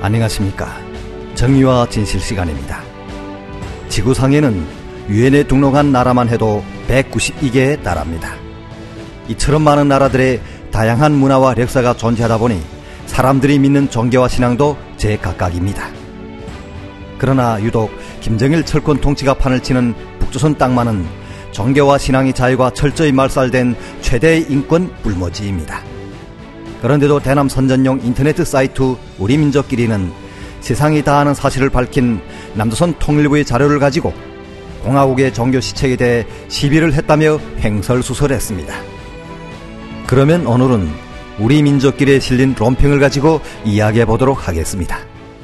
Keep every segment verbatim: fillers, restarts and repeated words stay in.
안녕하십니까. 정의와 진실 시간입니다. 지구상에는 유엔에 등록한 나라만 해도 백구십이 개의 나라입니다. 이처럼 많은 나라들의 다양한 문화와 역사가 존재하다 보니 사람들이 믿는 종교와 신앙도 제각각입니다. 그러나 유독 김정일 철권 통치가 판을 치는 북조선 땅만은 종교와 신앙의 자유가 철저히 말살된 최대의 인권 불모지입니다. 그런데도 대남 선전용 인터넷 사이트 우리민족끼리는 세상이 다 아는 사실을 밝힌 남조선 통일부의 자료를 가지고 공화국의 종교 시책에 대해 시비를 했다며 횡설수설했습니다. 그러면 오늘은 우리민족끼리에 실린 논평을 가지고 이야기해 보도록 하겠습니다.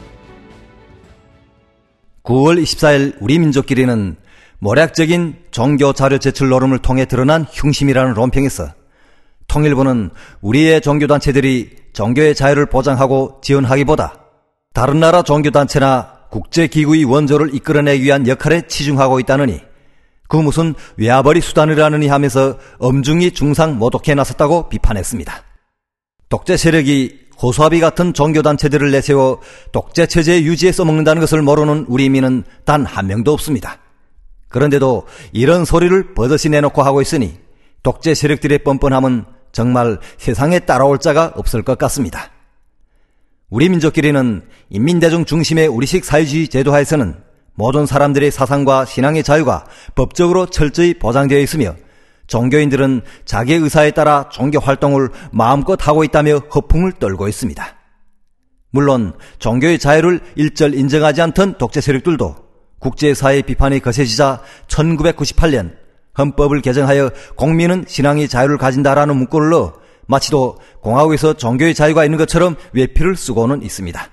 구월 이십사일 우리민족끼리는 모략적인 종교 자료 제출 노름을 통해 드러난 흉심이라는 논평에서 통일부는 우리의 종교단체들이 종교의 자유를 보장하고 지원하기보다 다른 나라 종교단체나 국제기구의 원조를 이끌어내기 위한 역할에 치중하고 있다느니 그 무슨 외화벌이 수단이라느니 하면서 엄중히 중상 모독해 나섰다고 비판했습니다. 독재 세력이 호수아비 같은 종교단체들을 내세워 독재체제 유지에 써먹는다는 것을 모르는 우리민은 단 한 명도 없습니다. 그런데도 이런 소리를 버젓이 내놓고 하고 있으니 독재 세력들의 뻔뻔함은 정말 세상에 따라올 자가 없을 것 같습니다. 우리 민족끼리는 인민대중 중심의 우리식 사회주의 제도하에서는 모든 사람들의 사상과 신앙의 자유가 법적으로 철저히 보장되어 있으며 종교인들은 자기의 의사에 따라 종교 활동을 마음껏 하고 있다며 허풍을 떨고 있습니다. 물론 종교의 자유를 일절 인정하지 않던 독재 세력들도 국제사회의 비판이 거세지자 천구백구십팔년 헌법을 개정하여 국민은 신앙의 자유를 가진다라는 문구를 넣어 마치도 공화국에서 종교의 자유가 있는 것처럼 외피를 쓰고는 있습니다.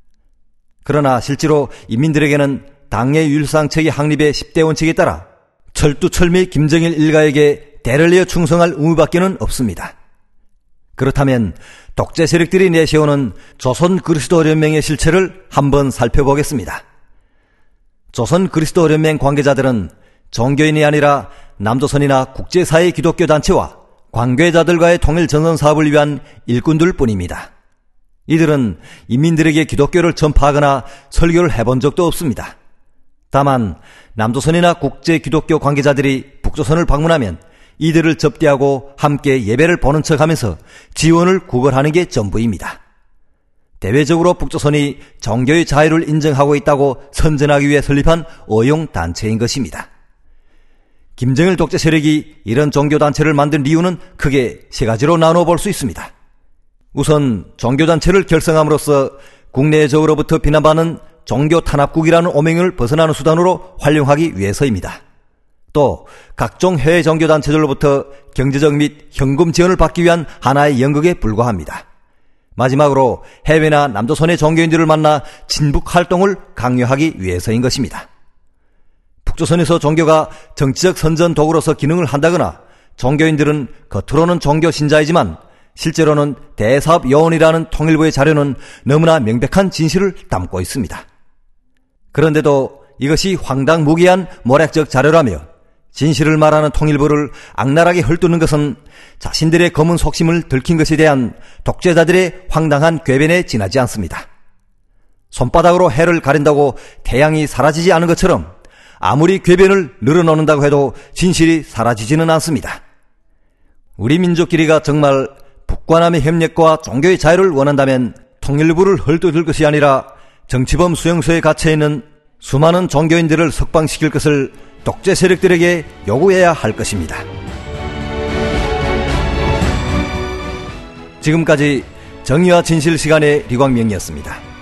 그러나 실제로 인민들에게는 당의 율상책의 확립의 십대 원칙에 따라 철두철미 김정일 일가에게 대를 이어 충성할 의무밖에는 없습니다. 그렇다면 독재 세력들이 내세우는 조선 그리스도연맹의 실체를 한번 살펴보겠습니다. 조선 그리스도연맹 관계자들은 종교인이 아니라 남조선이나 국제사회 기독교 단체와 관계자들과의 통일 전선 사업을 위한 일꾼들 뿐입니다. 이들은 인민들에게 기독교를 전파하거나 설교를 해본 적도 없습니다. 다만 남조선이나 국제 기독교 관계자들이 북조선을 방문하면 이들을 접대하고 함께 예배를 보는 척하면서 지원을 구걸하는 게 전부입니다. 대외적으로 북조선이 종교의 자유를 인정하고 있다고 선전하기 위해 설립한 어용단체인 것입니다. 김정일 독재 세력이 이런 종교단체를 만든 이유는 크게 세 가지로 나눠 볼 수 있습니다. 우선 종교단체를 결성함으로써 국내적으로부터 비난받는 종교탄압국이라는 오명을 벗어나는 수단으로 활용하기 위해서입니다. 또 각종 해외 종교단체들로부터 경제적 및 현금 지원을 받기 위한 하나의 연극에 불과합니다. 마지막으로 해외나 남조선의 종교인들을 만나 친북 활동을 강요하기 위해서인 것입니다. 북조선에서 종교가 정치적 선전 도구로서 기능을 한다거나 종교인들은 겉으로는 종교 신자이지만 실제로는 대사업 요원이라는 통일부의 자료는 너무나 명백한 진실을 담고 있습니다. 그런데도 이것이 황당무계한 모략적 자료라며 진실을 말하는 통일부를 악랄하게 헐뜯는 것은 자신들의 검은 속심을 들킨 것에 대한 독재자들의 황당한 궤변에 지나지 않습니다. 손바닥으로 해를 가린다고 태양이 사라지지 않은 것처럼 아무리 궤변을 늘어놓는다고 해도 진실이 사라지지는 않습니다. 우리 민족끼리가 정말 북과남의 협력과 종교의 자유를 원한다면 통일부를 헐뜯을 것이 아니라 정치범 수용소에 갇혀있는 수많은 종교인들을 석방시킬 것을 독재 세력들에게 요구해야 할 것입니다. 지금까지 정의와 진실 시간의 리광명이었습니다.